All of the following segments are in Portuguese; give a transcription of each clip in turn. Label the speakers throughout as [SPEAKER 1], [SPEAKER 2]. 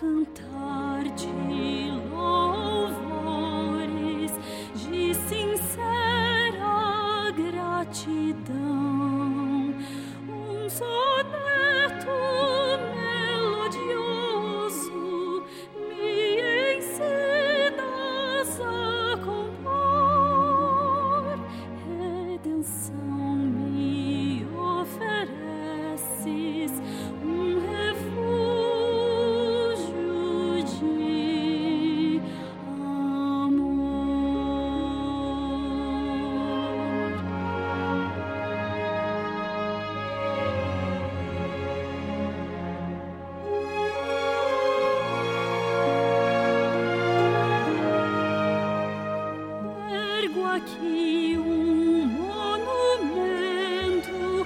[SPEAKER 1] cantar de louvores, de sincera gratidão, um soneto melodioso me ensinas a compor, redenção me ofereces, um refúgio de ergo aqui um monumento,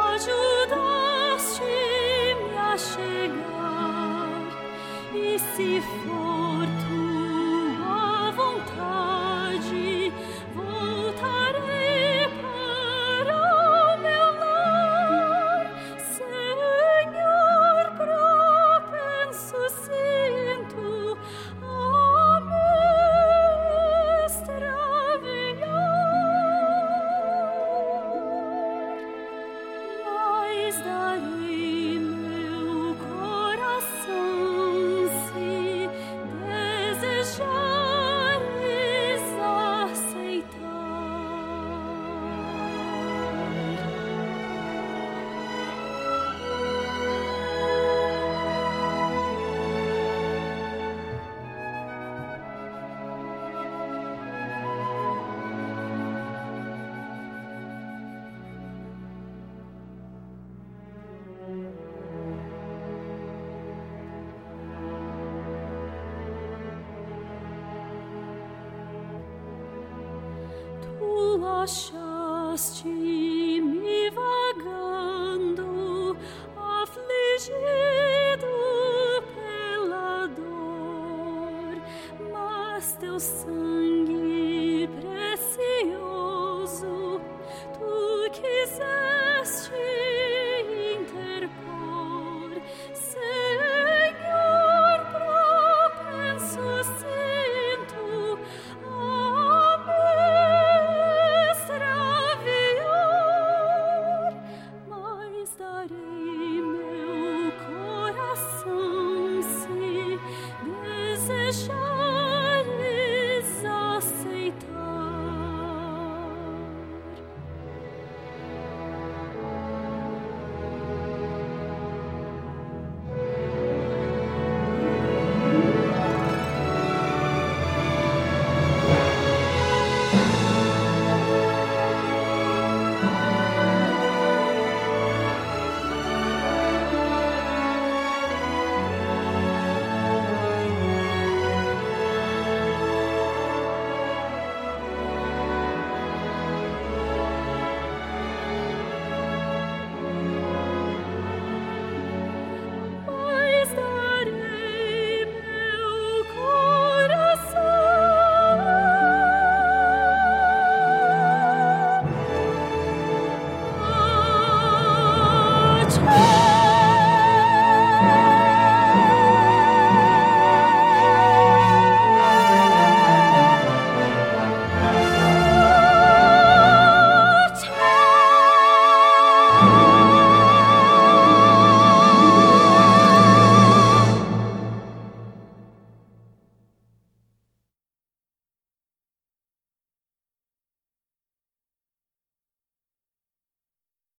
[SPEAKER 1] ajudaste-me a chegar, e se for tua vontade, voltarei para o meu lar. Senhor, propenso sinto a me extraviar, mas darei meu coração se desejares aceitar. Tu achaste-me vagando, afligido pela dor, mas teu sangue